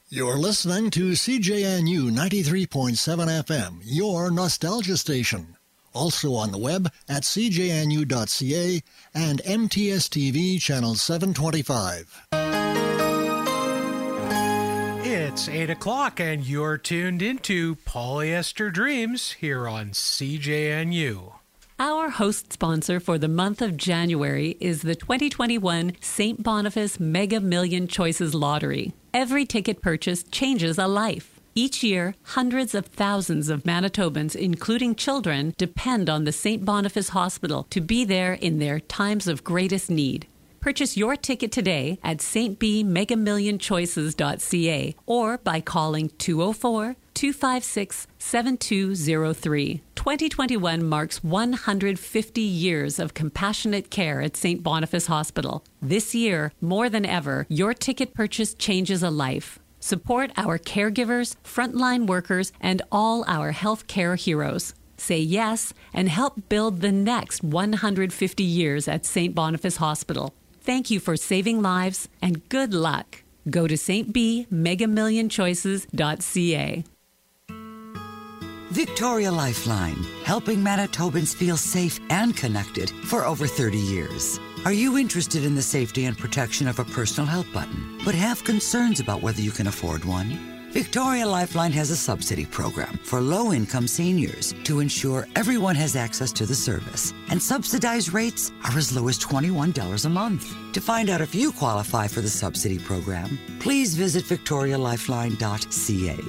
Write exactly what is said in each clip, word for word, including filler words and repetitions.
You're listening to C J N U ninety-three point seven F M, your nostalgia station. Also on the web at c j n u dot c a and M T S T V channel seven twenty-five. It's eight o'clock and you're tuned into Polyester Dreams here on C J N U. Our host sponsor for the month of January is the twenty twenty-one Saint Boniface Mega Million Choices Lottery. Every ticket purchase changes a life. Each year, hundreds of thousands of Manitobans, including children, depend on the Saint Boniface Hospital to be there in their times of greatest need. Purchase your ticket today at s t b mega million choices dot c a or by calling two oh four, two five six, seven two oh three. twenty twenty-one marks one hundred fifty years of compassionate care at Saint Boniface Hospital. This year, more than ever, your ticket purchase changes a life. Support our caregivers, frontline workers, and all our healthcare heroes. Say yes and help build the next one hundred fifty years at Saint Boniface Hospital. Thank you for saving lives and good luck. Go to s t b mega million choices dot c a. Victoria Lifeline, helping Manitobans feel safe and connected for over thirty years. Are you interested in the safety and protection of a personal help button, but have concerns about whether you can afford one? Victoria Lifeline has a subsidy program for low-income seniors to ensure everyone has access to the service, and subsidized rates are as low as twenty-one dollars a month. To find out if you qualify for the subsidy program, please visit victoria lifeline dot c a.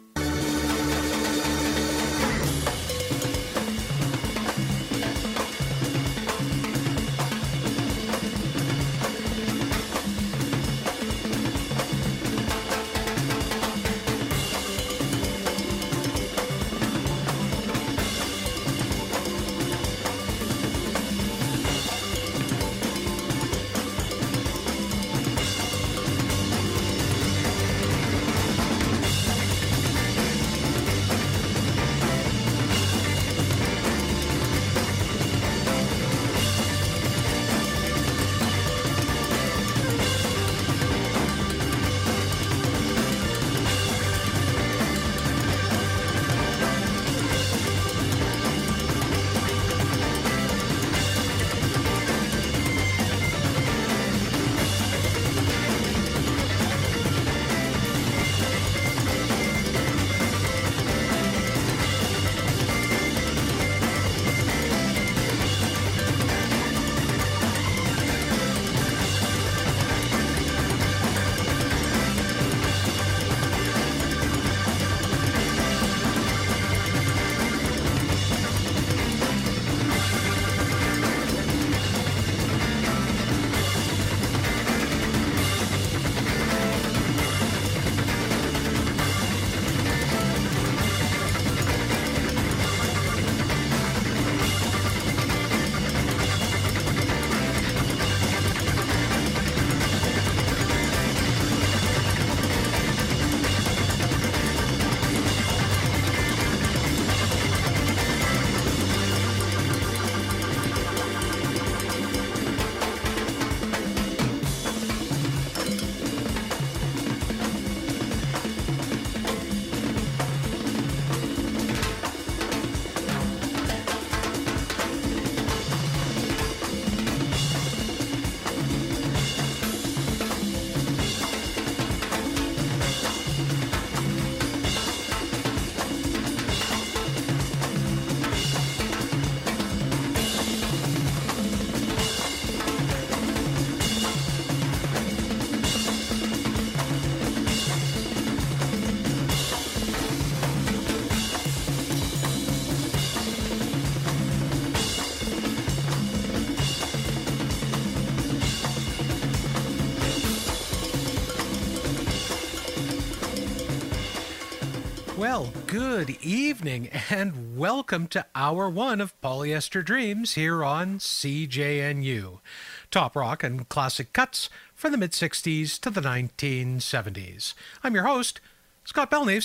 Well, good evening and welcome to Hour one of Polyester Dreams here on C J N U. Top rock and classic cuts from the mid-sixties to the nineteen seventies. I'm your host, Scott Belneves.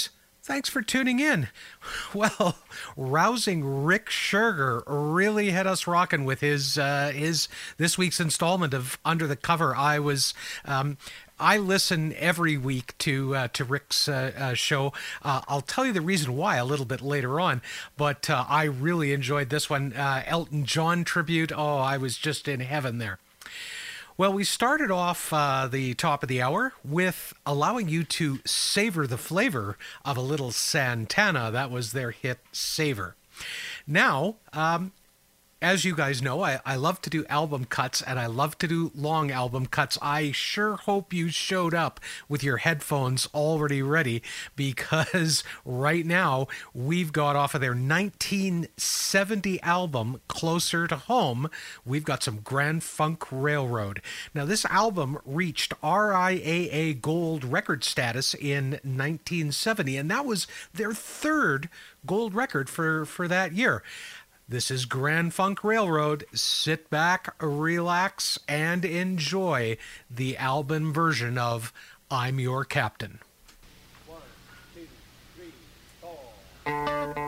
Thanks for tuning in. Well, rousing Rick Scherger really had us rocking with his uh, his this week's installment of Under the Cover. I was um, I listen every week to uh, to Rick's uh, uh, show. Uh, I'll tell you the reason why a little bit later on, but uh, I really enjoyed this one. Uh, Elton John tribute. Oh, I was just in heaven there. Well, we started off uh, the top of the hour with allowing you to savor the flavor of a little Santana. That was their hit, Savor. Now, um, as you guys know, I, I love to do album cuts, and I love to do long album cuts. I sure hope you showed up with your headphones already ready, because right now we've got off of their nineteen seventy album, Closer to Home, we've got some Grand Funk Railroad. Now, this album reached R I A A Gold record status in nineteen seventy, and that was their third gold record for, for that year. This is Grand Funk Railroad. Sit back, relax, and enjoy the album version of I'm Your Captain. One, two, three, four.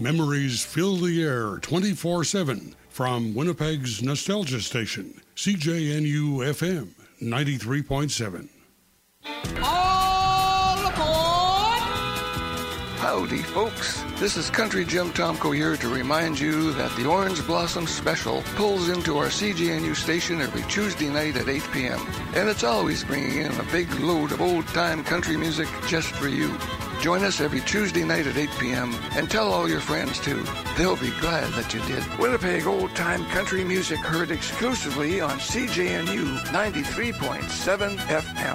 Memories fill the air twenty-four seven from Winnipeg's Nostalgia Station, C J N U F M ninety-three point seven. All aboard! Howdy, folks. This is Country Jim Tomko here to remind you that the Orange Blossom Special pulls into our C J N U station every Tuesday night at eight p.m. And it's always bringing in a big load of old-time country music just for you. Join us every Tuesday night at eight p.m. and tell all your friends, too. They'll be glad that you did. Winnipeg old-time country music heard exclusively on C J N U ninety-three point seven F M.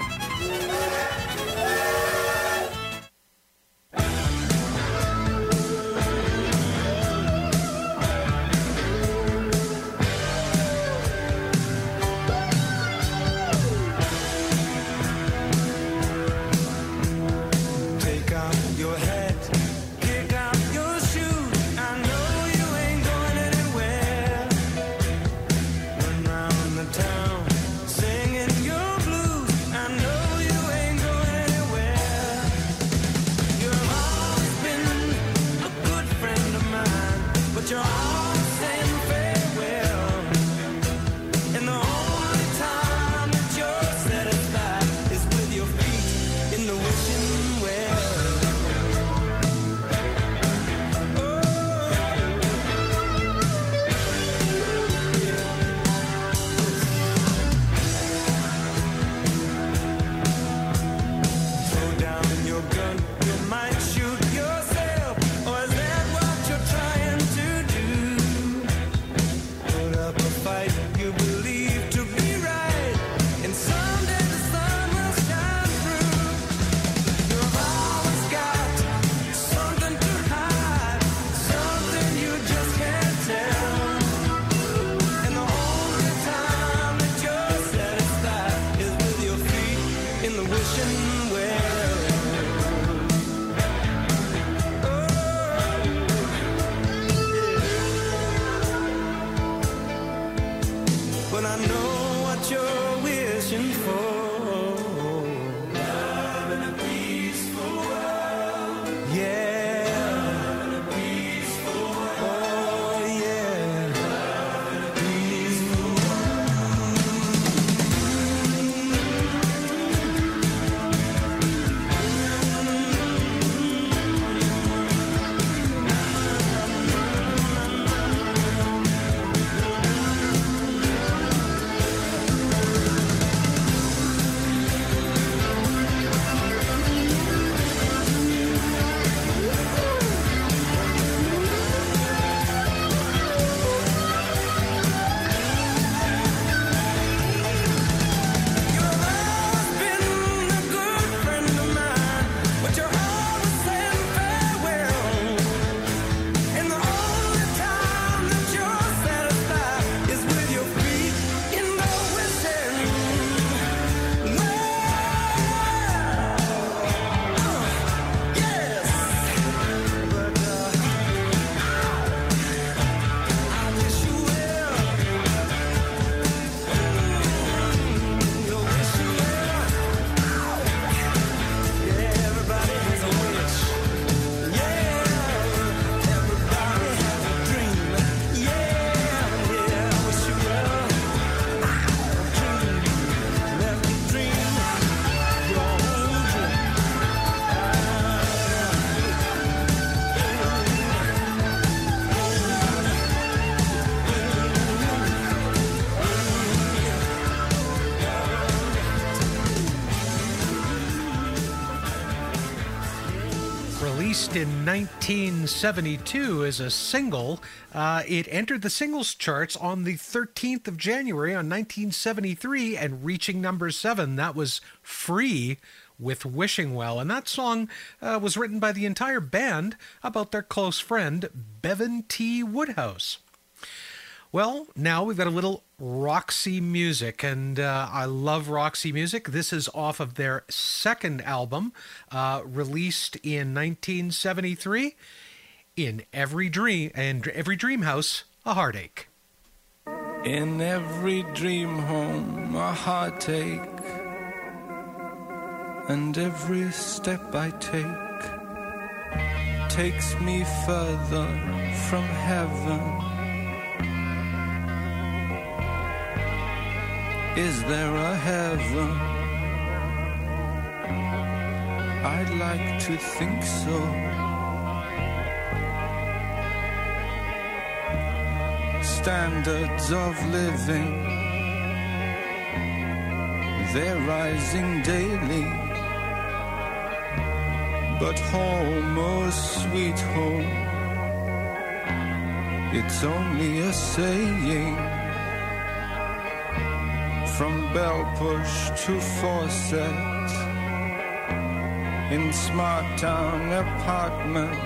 In nineteen seventy-two as a single, uh, it entered the singles charts on the thirteenth of January on nineteen seventy-three and reaching number seven. That was Free with Wishing Well. And that song uh, was written by the entire band about their close friend, Bevan T. Woodhouse. Well, now we've got a little Roxy music, and uh, I love Roxy music. This is off of their second album, uh, released in nineteen seventy-three, In Every Dream, and Every Dream House, a Heartache. In every dream home, a heartache, and every step I take takes me further from heaven. Is there a heaven? I'd like to think so. Standards of living, they're rising daily. But home, oh sweet home, it's only a saying. From bell push to faucet, in smart town apartment,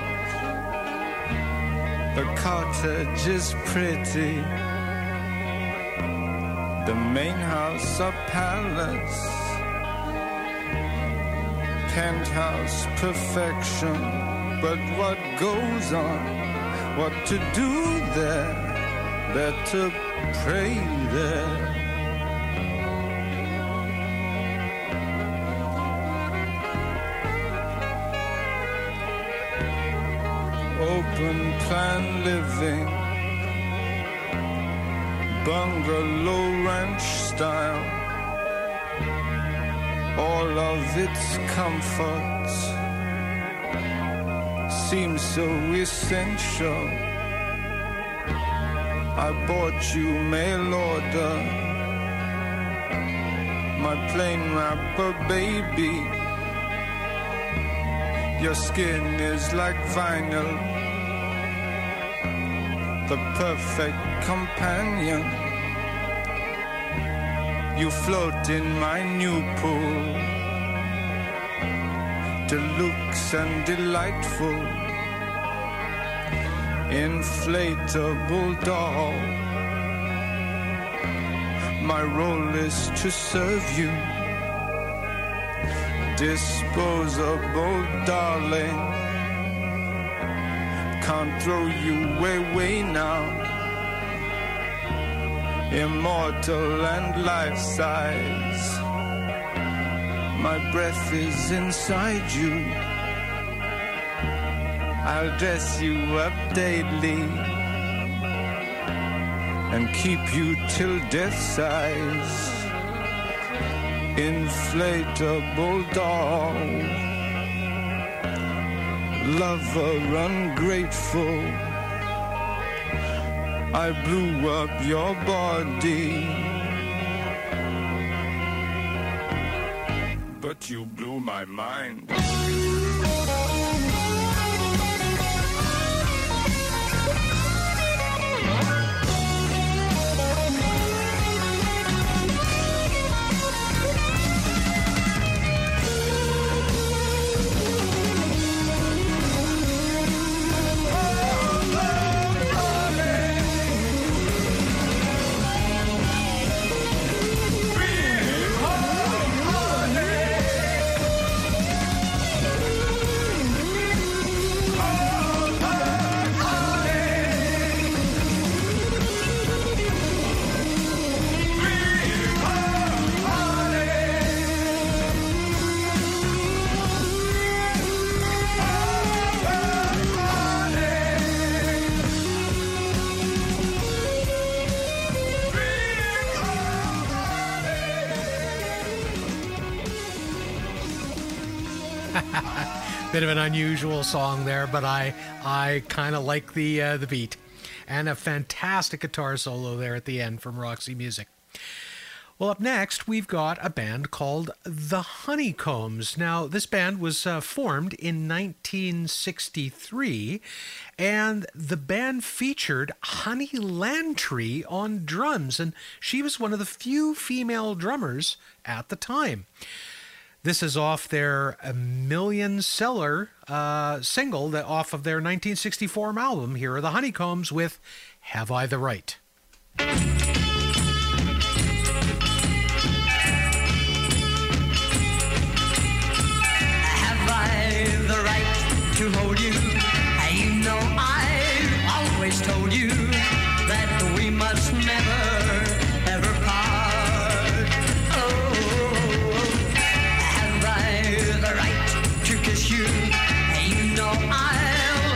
the cottage is pretty, the main house a palace, penthouse perfection. But what goes on, what to do there, better pray there. Open plan living, bungalow ranch style, all of its comforts seem so essential. I bought you mail order, my plain wrapper baby. Your skin is like vinyl, the perfect companion. You float in my new pool, deluxe and delightful, inflatable doll. My role is to serve you, disposable darling. Can't throw you away now. Immortal and life-size, my breath is inside you. I'll dress you up daily and keep you till death size. Inflatable doll, lover ungrateful, I blew up your body, but you blew my mind. Bit of an unusual song there, but I I kind of like the uh, the beat, and a fantastic guitar solo there at the end from Roxy Music. Well, up next we've got a band called The Honeycombs. Now, this band was uh, formed in nineteen sixty-three, and the band featured Honey Landry on drums, and she was one of the few female drummers at the time. This is off their a million seller uh, single that off of their nineteen sixty-four album. Here are the Honeycombs with Have I the Right? Have I the right to hold you? You know I've always told you that we must never, ever part. Oh, have I the right to kiss you? You know I'll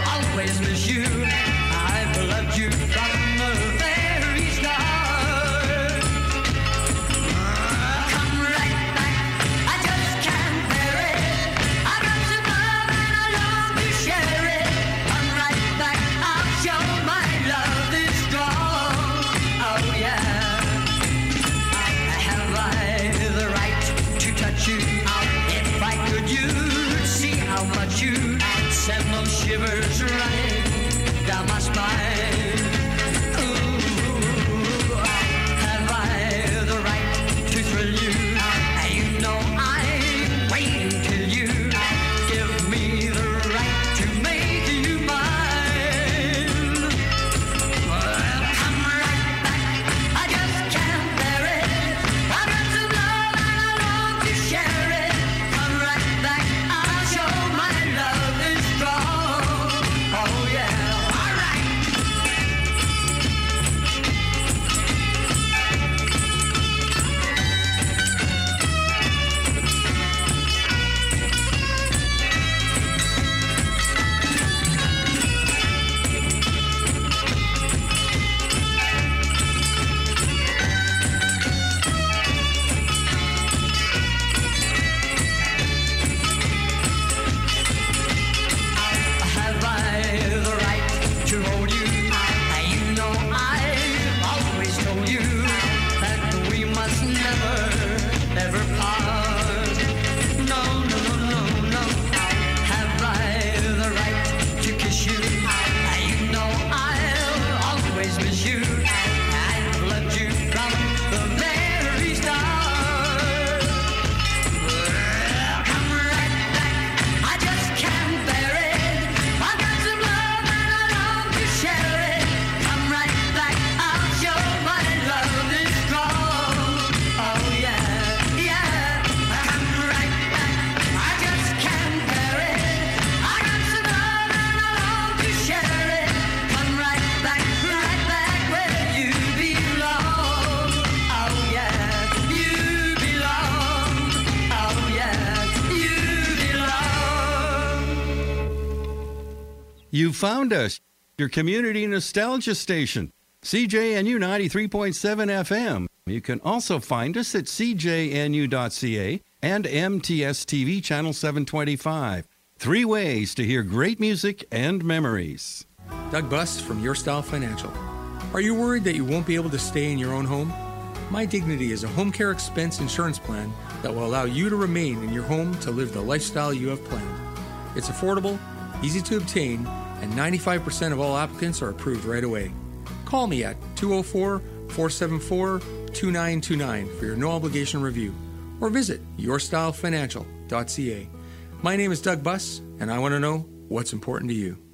You found us, your community nostalgia station, C J N U ninety-three point seven F M. You can also find us at C J N U dot C A and M T S T V channel seven twenty-five. Three ways to hear great music and memories. Doug Buss from Your Style Financial. Are you worried that you won't be able to stay in your own home? My Dignity is a home care expense insurance plan that will allow you to remain in your home to live the lifestyle you have planned. It's affordable, easy to obtain, and ninety-five percent of all applicants are approved right away. Call me at two oh four, four seven four, two nine two nine for your no-obligation review, or visit your style financial dot C A. My name is Doug Buss, and I want to know what's important to you.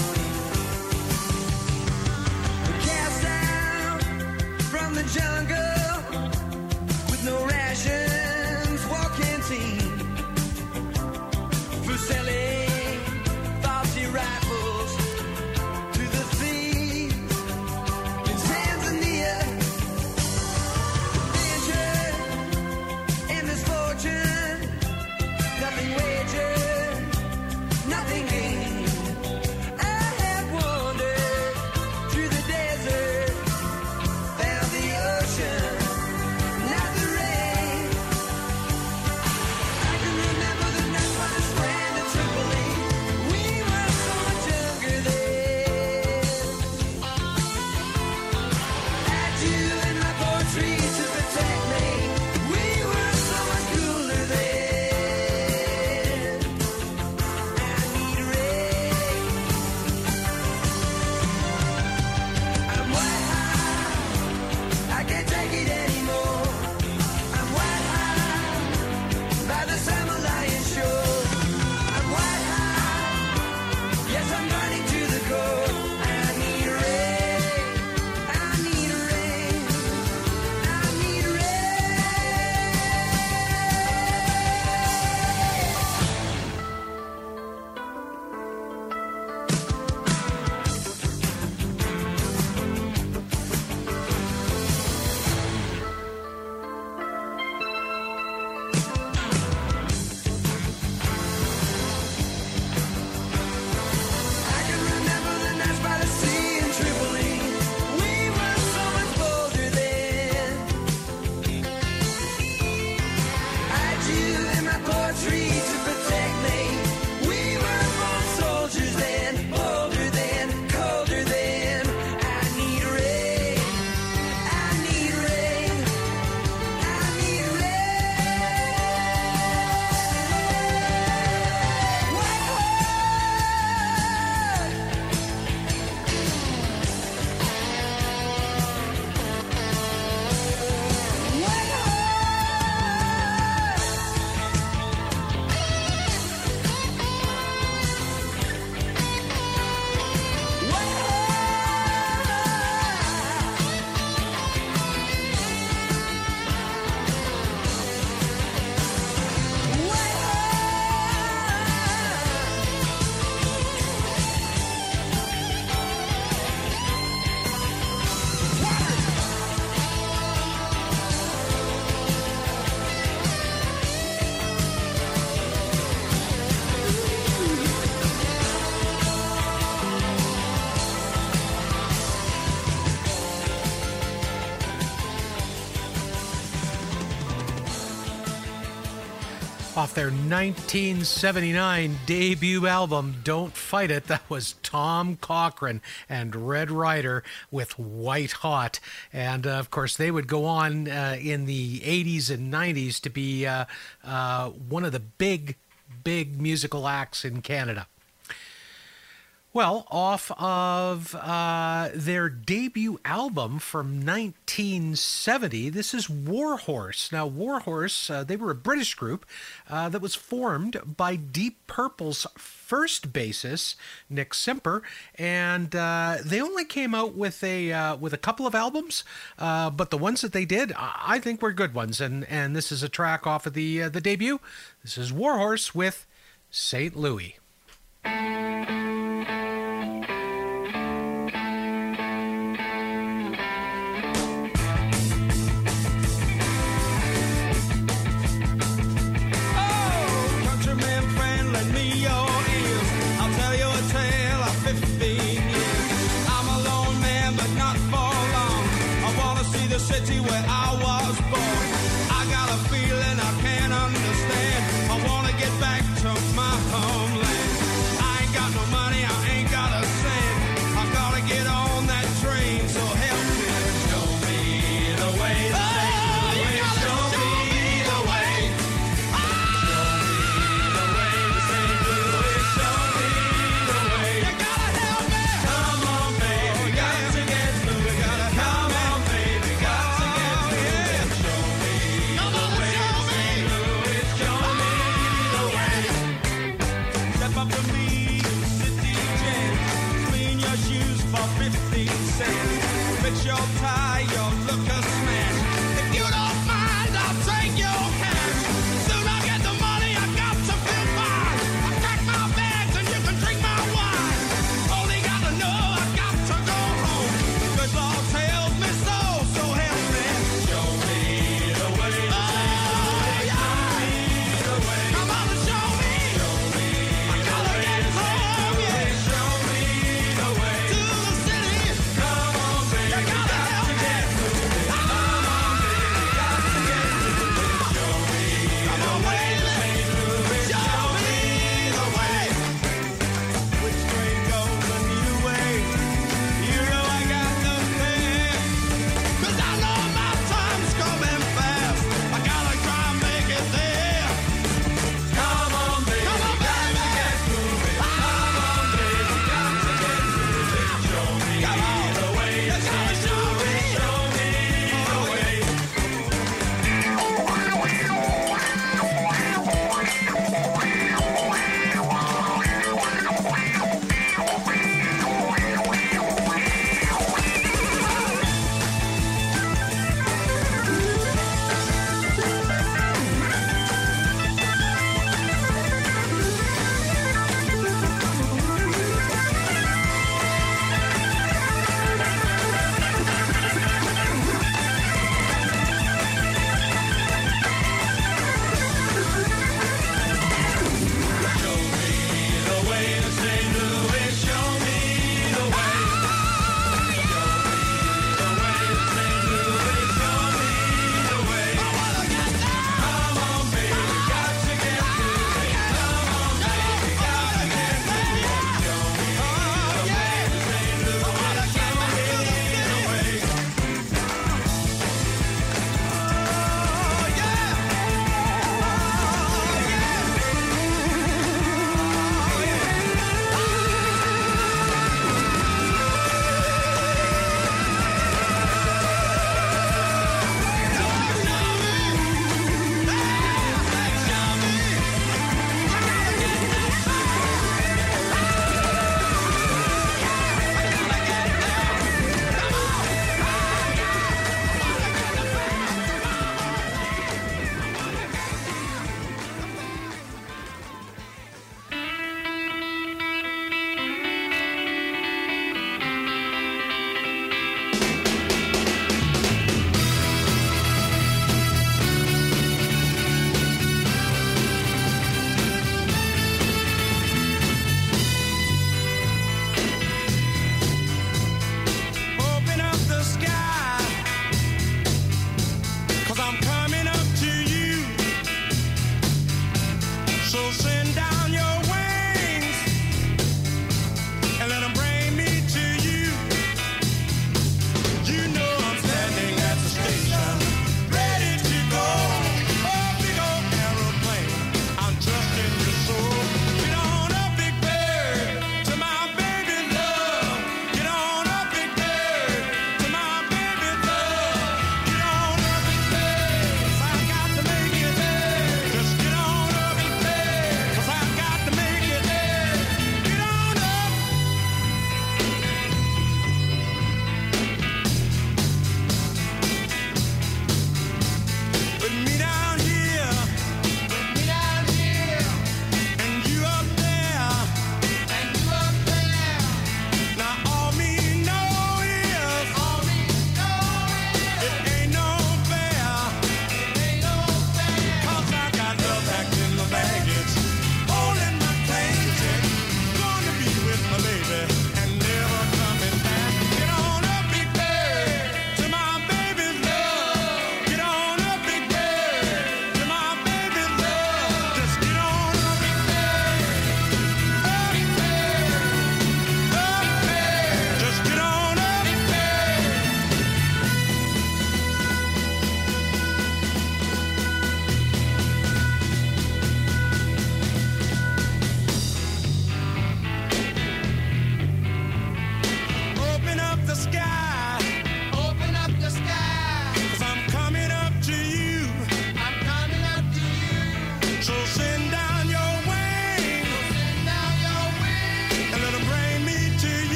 Jungle. off their nineteen seventy-nine debut album, Don't Fight It. That was Tom Cochrane and Red Ryder with White Hot. And, uh, of course, they would go on uh, in the eighties and nineties to be uh, uh, one of the big, big musical acts in Canada. Well, off of uh, their debut album from nineteen seventy, this is Warhorse. Now, Warhorse, uh, they were a British group uh, that was formed by Deep Purple's first bassist, Nick Simper, and uh, they only came out with a uh, with a couple of albums, uh, but the ones that they did, I think, were good ones. And and this is a track off of the uh, the debut. This is Warhorse with Saint Louis. City where I was born. I got a feeling I can't understand. I want to get back to my homeland. I ain't got no money, I ain't got a cent. I gotta get on that train, so help me. Show me the way to Saint Louis. Show me the way. Show me the way to Saint Louis. Show me the way. You gotta help me. Come on, baby, got to get moving. Gotta come on, baby. Show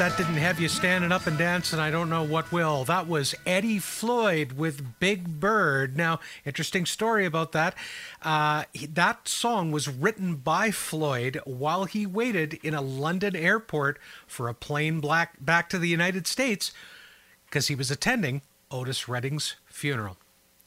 that didn't have you standing up and dancing, I don't know what will. That was Eddie Floyd with Big Bird. Now, interesting story about that. Uh, he, that song was written by Floyd while he waited in a London airport for a plane black back to the United States because he was attending Otis Redding's funeral.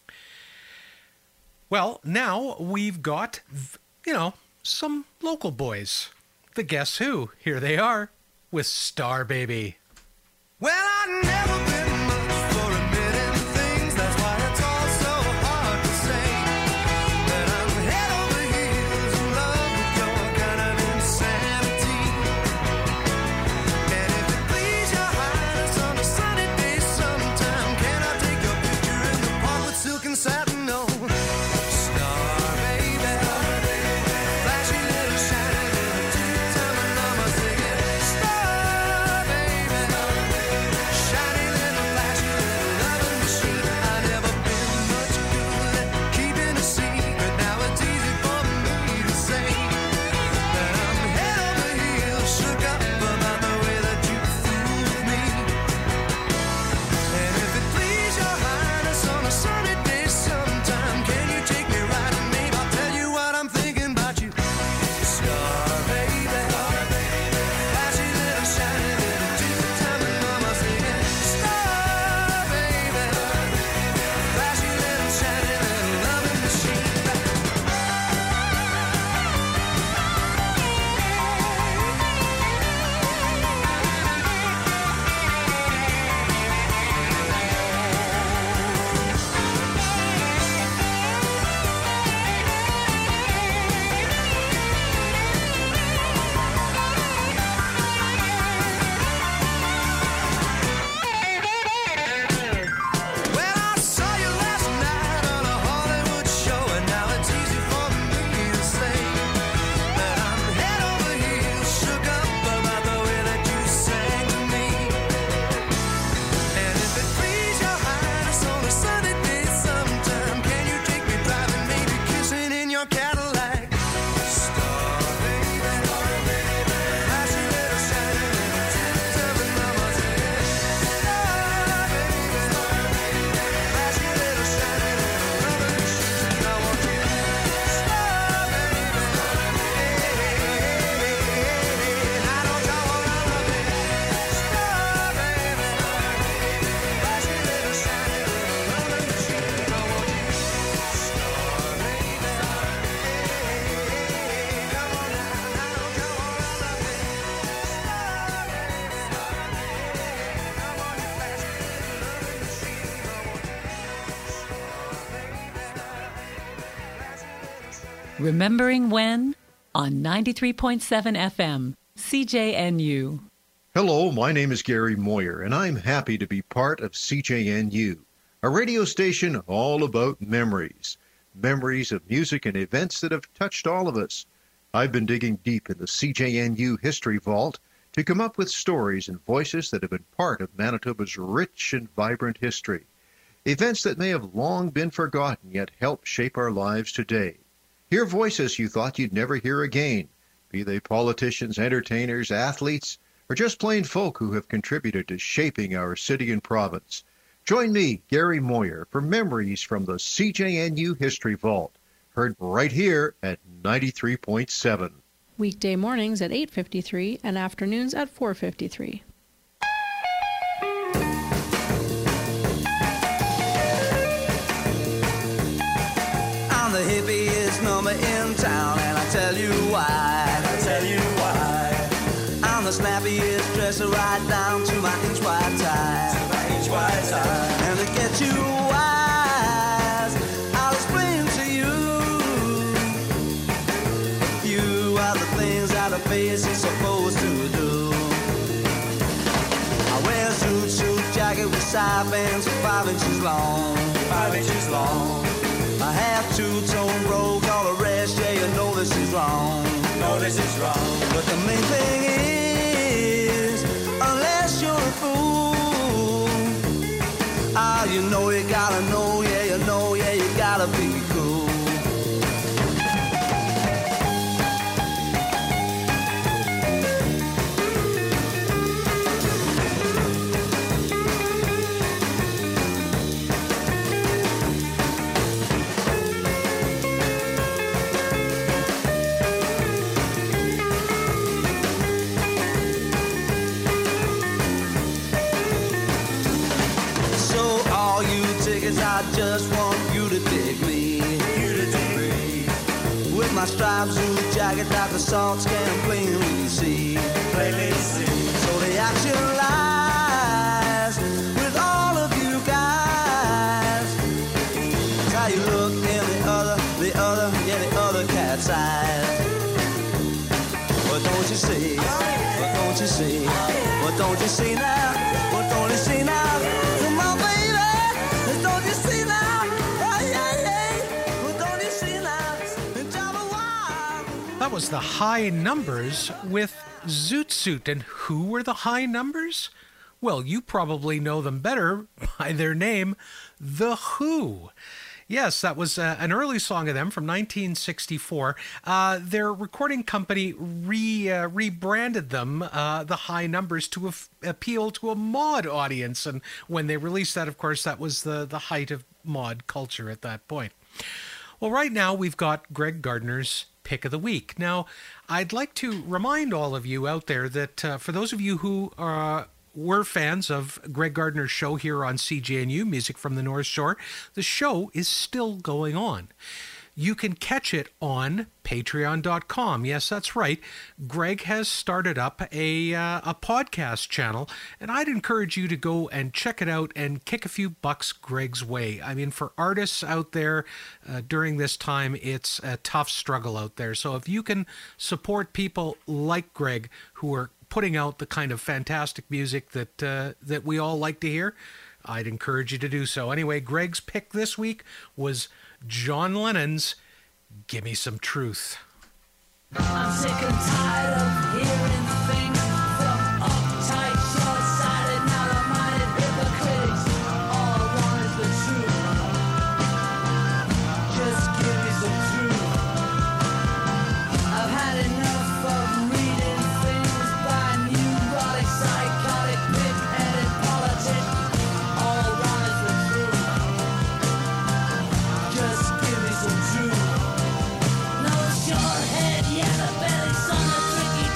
Well, now we've got, you know, some local boys. The Guess Who. Here they are with Star Baby. Well, I never been much for admitting things. That's why it's all so hard to say that I'm head over heels in love with your kind of insanity. And if it please your highness on a sunny day sometime, can I take a picture in the park with silk and satin? No. Star baby, flashy little shiny little two-time mama singing. Star baby, shiny little flashy little loving machine. I never been much good at keeping a secret. Now it's easy for me to say that I'm head over heels shook up about the way that you fool with me. And if it please your highness on a sunny day sometime, can you take me right and maybe I'll tell you what I'm thinking about you. Star baby, flashy little shiny little two-time mama singing. Star baby, flashy little shiny little loving machine. Well, I saw you last night on a Hollywood show, and now it's easy for me to say that I'm head over heels shook up about the way that you sang to me. And if it please your highness on a sunny day sometime, can you take me driving, maybe kissing in your Cadillac? Star baby, flashy little shiny little two-time mama singing. Star baby, flashy little shiny little loving machine. I want you. Star baby, I don't know what I love it. Star baby, flashy little shiny little loving machine. I want you. Star baby, come on now, I don't know what I love it. Star baby, come on you flashy little loving machine. I want you. Remembering When on ninety-three point seven F M, C J N U. Hello, my name is Gary Moyer, and I'm happy to be part of C J N U, a radio station all about memories. Memories of music and events that have touched all of us. I've been digging deep in the C J N U History Vault to come up with stories and voices that have been part of Manitoba's rich and vibrant history. Events that may have long been forgotten yet help shape our lives today. Hear voices you thought you'd never hear again, be they politicians, entertainers, athletes, or just plain folk who have contributed to shaping our city and province. Join me, Gary Moyer, for memories from the C J N U History Vault, heard right here at ninety-three point seven. Weekday mornings at eight fifty-three and afternoons at four fifty-three. I'm the hippiest number in town, and I tell you why. I tell you why. I'm the snappiest dresser right down to my inch wide tie. To my inch wide tie. And to get you wise, I'll explain to you. A few are the things that a face is supposed to do. I wear a suit, suit jacket with side bands five inches long. Five inches long. I have two-tone robe, all the rest, yeah, you know this is wrong. No, this is wrong. But the main thing is, unless you're a fool, ah, you know you gotta know, yeah, you know, yeah, you gotta be cool. 'cause I just want you to dig me. You to dig me. With my stripes and jacket that the salts can plainly see. Plainly see. So the action lies with all of you guys. It's how you look in the other, the other, yeah, the other cat's eyes. What don't you see? What don't you see? What don't you see now? What don't you see now? Come on, baby. What don't you see now? Oh, yeah, yeah. What don't you see now? That was the High Numbers with Zoot Suit. And who were the High Numbers? Well, you probably know them better by their name, The Who. Yes, that was uh, an early song of them from nineteen sixty-four. Uh, their recording company re, uh, rebranded them, uh, the High Numbers, to af- appeal to a mod audience. And when they released that, of course, that was the, the height of mod culture at that point. Well, right now we've got Greg Gardner's Pick of the Week. Now, I'd like to remind all of you out there that uh, for those of you who are... Uh, We're fans of Greg Gardner's show here on C J N U, Music from the North Shore. The show is still going on. You can catch it on patreon dot com. Yes, that's right. Greg has started up a uh, a podcast channel, and I'd encourage you to go and check it out and kick a few bucks Greg's way. I mean, for artists out there uh, during this time, it's a tough struggle out there. So if you can support people like Greg who are putting out the kind of fantastic music that uh, that we all like to hear, I'd encourage you to do so. Anyway, Greg's pick this week was John Lennon's Gimme Some Truth. I'm sick and tired of hearing things from uptight, short-sighted, narrow-minded hypocrites. All I want is the truth. Just give me some truth. I've had enough of reading things by neurotic, psychotic, pig-headed politics. All I want is the truth. Just give me some truth. No short head, yellow belly, son of tricky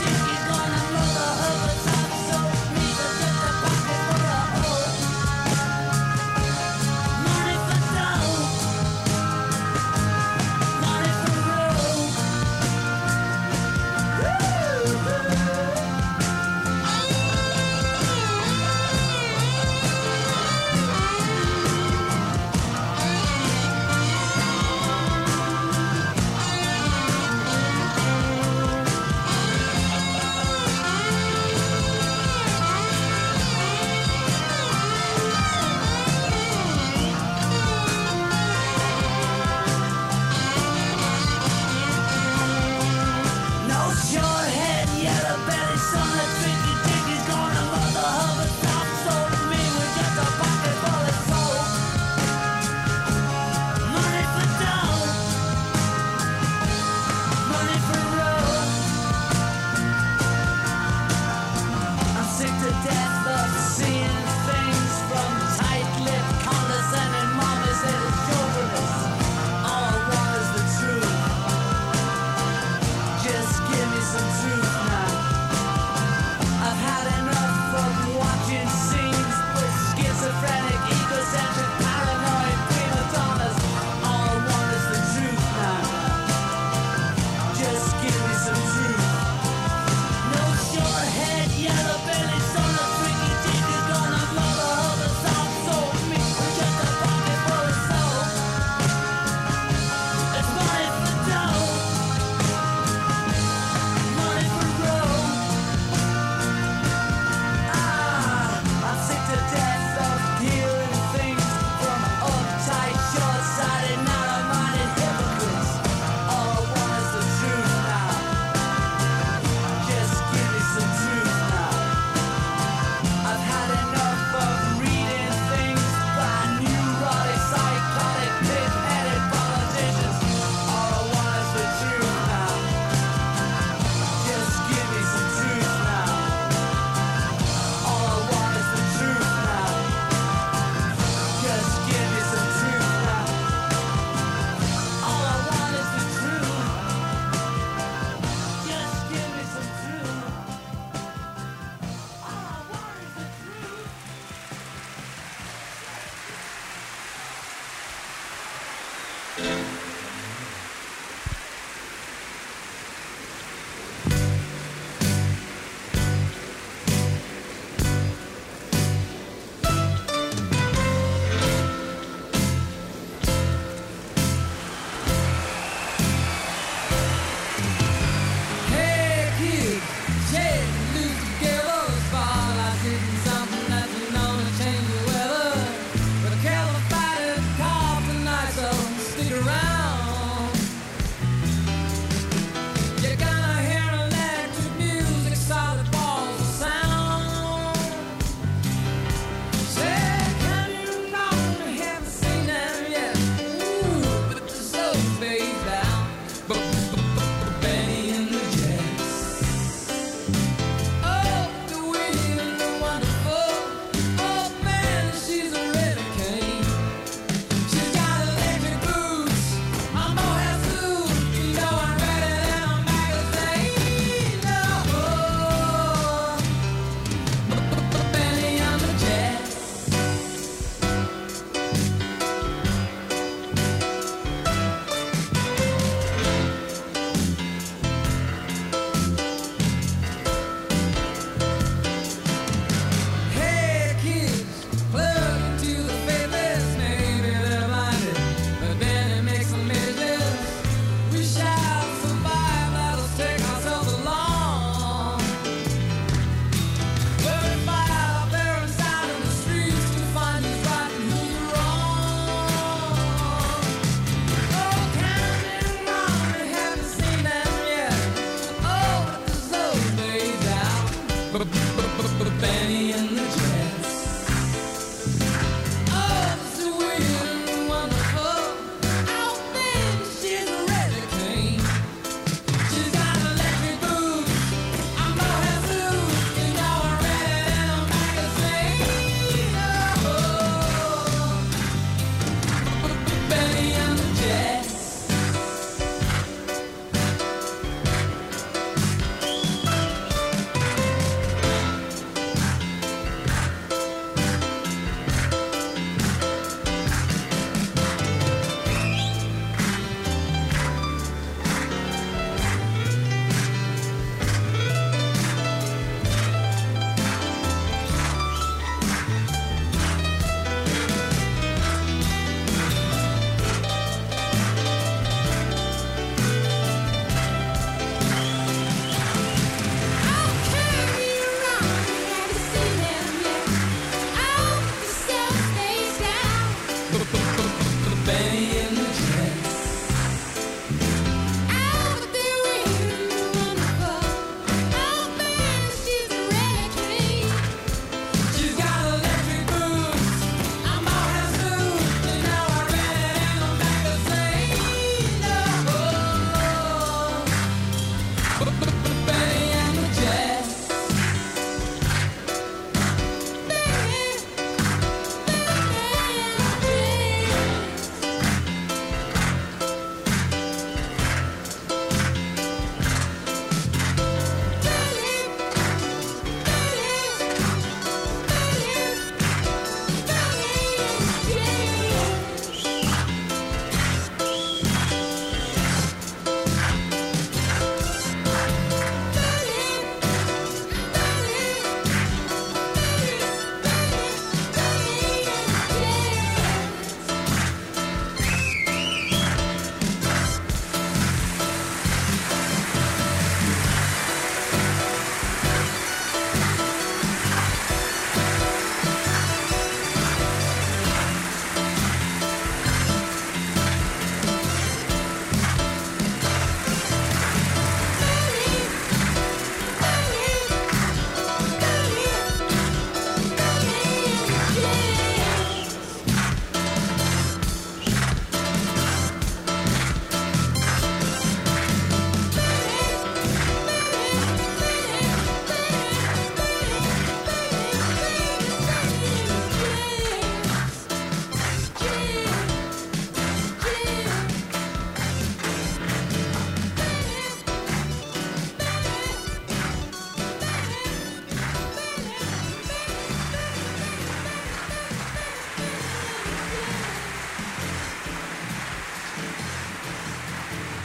Hey kid, shake and lose together. Spotlight hitting something that's known to change the weather. But a California cough tonight, so stick around.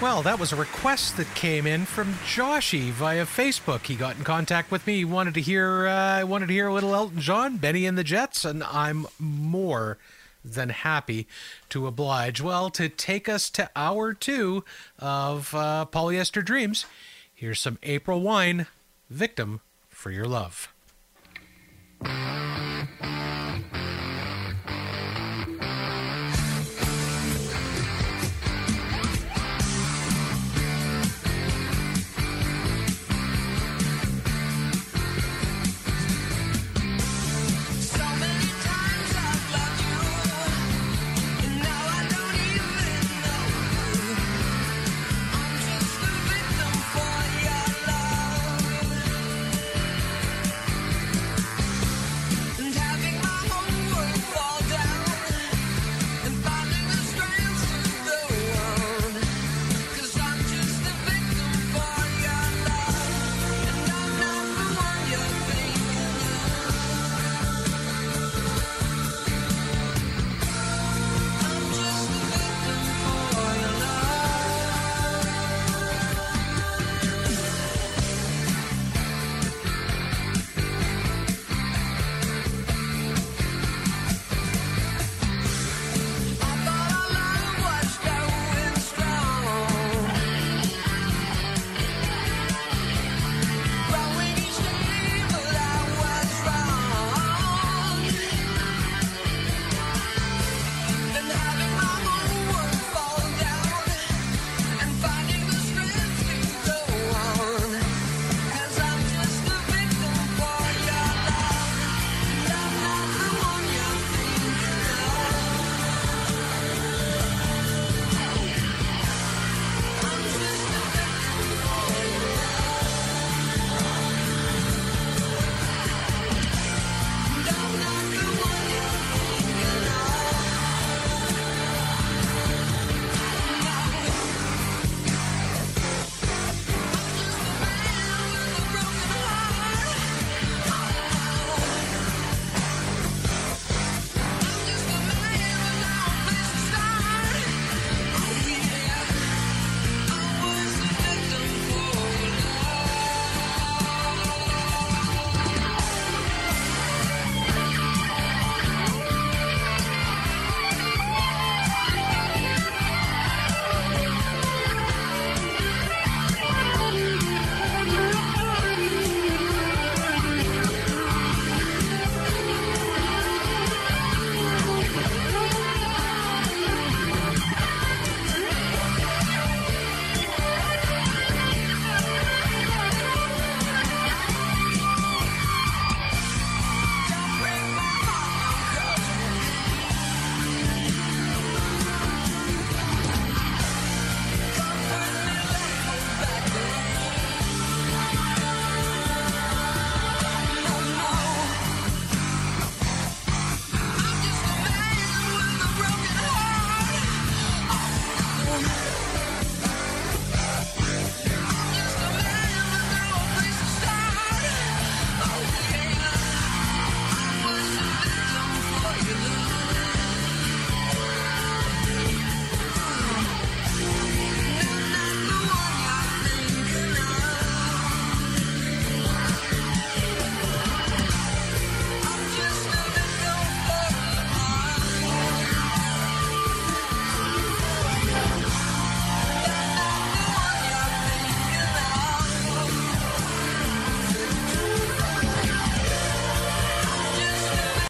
Well, that was a request that came in from Joshy via Facebook. He got in contact with me. He wanted to hear, uh, wanted to hear a little Elton John, Benny and the Jets, and I'm more than happy to oblige. Well, to take us to hour two of uh, Polyester Dreams, here's some April Wine, Victim for Your Love.